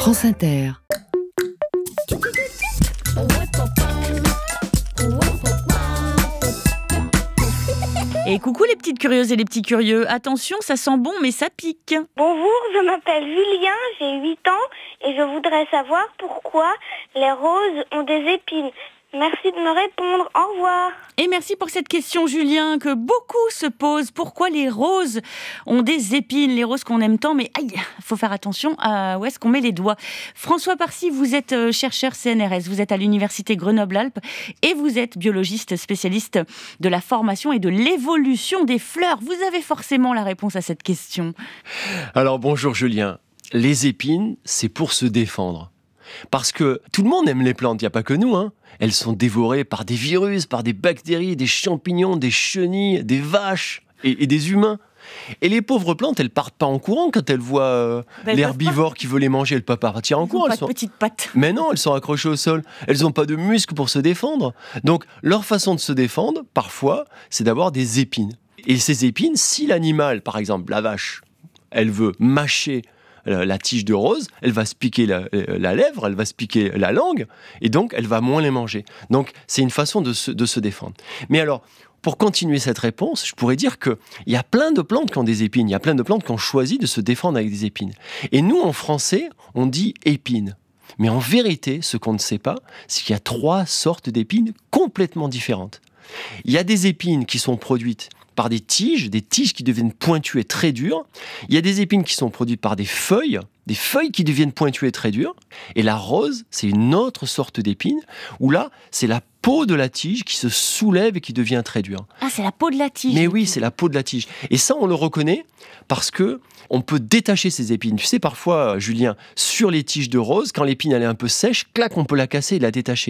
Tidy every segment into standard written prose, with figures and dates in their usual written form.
France Inter. Et coucou les petites curieuses et les petits curieux, attention, ça sent bon mais ça pique. Bonjour, je m'appelle Julien, j'ai 8 ans et je voudrais savoir pourquoi les roses ont des épines. Merci de me répondre, au revoir. Et merci pour cette question Julien que beaucoup se posent. Pourquoi les roses ont des épines, les roses qu'on aime tant, mais aïe, faut faire attention à où est-ce qu'on met les doigts. François Parcy, vous êtes chercheur CNRS, vous êtes à l'université Grenoble-Alpes et vous êtes biologiste spécialiste de la formation et de l'évolution des fleurs. Vous avez forcément la réponse à cette question. Alors bonjour Julien, les épines, c'est pour se défendre. Parce que tout le monde aime les plantes, il n'y a pas que nous, hein. Elles sont dévorées par des virus, par des bactéries, des champignons, des chenilles, des vaches et des humains. Et les pauvres plantes, elles partent pas en courant quand elles voient l'herbivore qui veut les manger. Elles peuvent pas partir en courant. Elles sont pas de petites pattes. Mais non, elles sont accrochées au sol. Elles n'ont pas de muscles pour se défendre. Donc leur façon de se défendre, parfois, c'est d'avoir des épines. Et ces épines, si l'animal, par exemple la vache, elle veut mâcher la tige de rose, elle va se piquer la lèvre, elle va se piquer la langue, et donc elle va moins les manger. Donc c'est une façon de se défendre. Mais alors, pour continuer cette réponse, je pourrais dire qu'il y a plein de plantes qui ont des épines, il y a plein de plantes qui ont choisi de se défendre avec des épines. Et nous, en français, on dit épines. Mais en vérité, ce qu'on ne sait pas, c'est qu'il y a 3 sortes d'épines complètement différentes. Il y a des épines qui sont produites par des tiges qui deviennent pointues et très dures. Il y a des épines qui sont produites par des feuilles qui deviennent pointues et très dures. Et la rose, c'est une autre sorte d'épine, où là, c'est la peau de la tige qui se soulève et qui devient très dure. Ah, c'est la peau de la tige. Mais oui, c'est la peau de la tige. Et ça, on le reconnaît parce que on peut détacher ces épines. Tu sais, parfois, Julien, sur les tiges de rose, quand l'épine elle est un peu sèche, clac, on peut la casser et la détacher.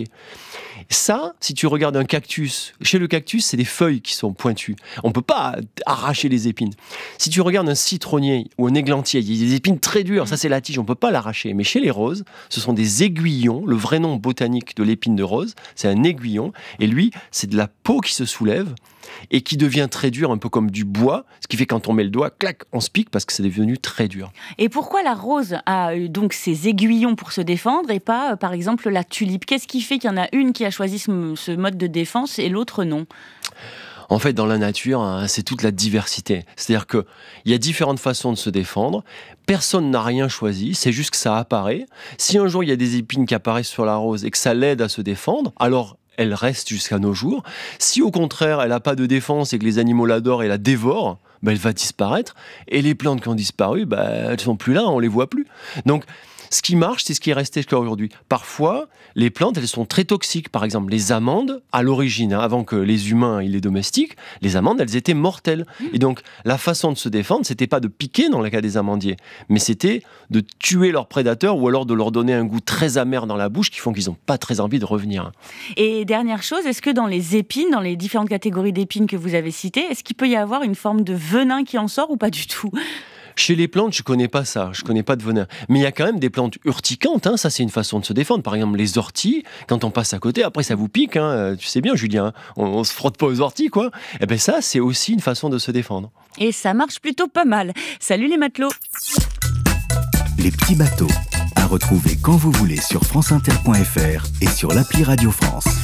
Ça, si tu regardes un cactus, chez le cactus, c'est des feuilles qui sont pointues. On ne peut pas arracher les épines. Si tu regardes un citronnier ou un églantier, il y a des épines très dures, ça c'est la tige, on ne peut pas l'arracher. Mais chez les roses, ce sont des aiguillons. Le vrai nom botanique de l'épine de rose, c'est un aiguillon. Et lui, c'est de la peau qui se soulève et qui devient très dur, un peu comme du bois, ce qui fait quand on met le doigt, clac, on se pique parce que c'est devenu très dur. Et pourquoi la rose a donc ces aiguillons pour se défendre et pas, par exemple, la tulipe ? Qu'est-ce qui fait qu'il y en a une qui a choisi ce mode de défense et l'autre non ? En fait, dans la nature, c'est toute la diversité. C'est-à-dire qu'il y a différentes façons de se défendre. Personne n'a rien choisi, c'est juste que ça apparaît. Si un jour, il y a des épines qui apparaissent sur la rose et que ça l'aide à se défendre, alors elle reste jusqu'à nos jours. Si au contraire, elle n'a pas de défense et que les animaux l'adorent et la dévorent, elle va disparaître. Et les plantes qui ont disparu, elles ne sont plus là, on ne les voit plus. Donc, ce qui marche, c'est ce qui est resté jusqu'à aujourd'hui. Parfois, les plantes, elles sont très toxiques. Par exemple, les amandes, à l'origine, avant que les humains ils les domestiquent, les amandes, elles étaient mortelles. Et donc, la façon de se défendre, c'était pas de piquer dans le cas des amandiers, mais c'était de tuer leurs prédateurs ou alors de leur donner un goût très amer dans la bouche qui font qu'ils n'ont pas très envie de revenir. Et dernière chose, est-ce que dans les épines, dans les différentes catégories d'épines que vous avez citées, est-ce qu'il peut y avoir une forme de venin qui en sort ou pas du tout ? Chez les plantes, je connais pas ça, je connais pas de venin. Mais il y a quand même des plantes urticantes, ça c'est une façon de se défendre. Par exemple, les orties, quand on passe à côté, après ça vous pique, tu sais bien Julien, on se frotte pas aux orties quoi. Et bien ça, c'est aussi une façon de se défendre. Et ça marche plutôt pas mal. Salut les matelots. Les petits bateaux, à retrouver quand vous voulez sur franceinter.fr et sur l'appli Radio France.